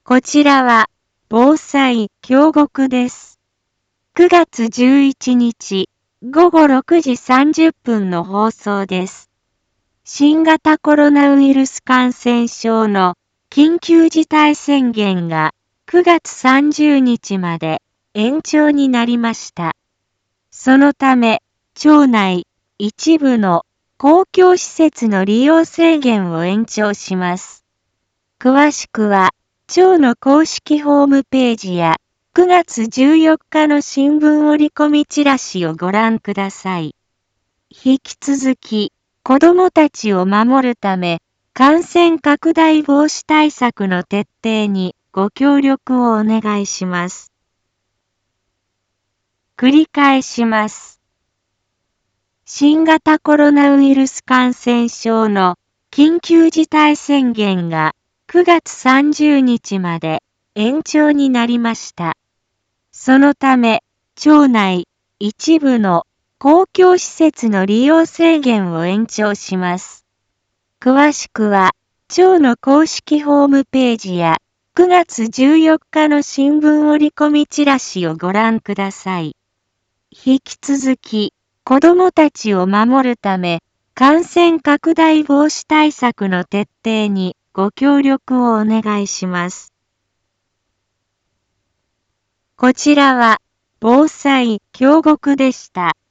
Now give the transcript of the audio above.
こちらは、防災京極です。9月11日、午後6時30分の放送です。新型コロナウイルス感染症の緊急事態宣言が9月30日まで延長になりました。そのため、町内一部の公共施設の利用制限を延長します。詳しくは、町の公式ホームページや9月14日の新聞折り込みチラシをご覧ください。引き続き、子どもたちを守るため、感染拡大防止対策の徹底にご協力をお願いします。繰り返します。新型コロナウイルス感染症の緊急事態宣言が9月30日まで延長になりました。そのため、町内一部の公共施設の利用制限を延長します。詳しくは、町の公式ホームページや9月14日の新聞折り込みチラシをご覧ください。引き続き、子どもたちを守るため、感染拡大防止対策の徹底にご協力をお願いします。こちらは、防災京極でした。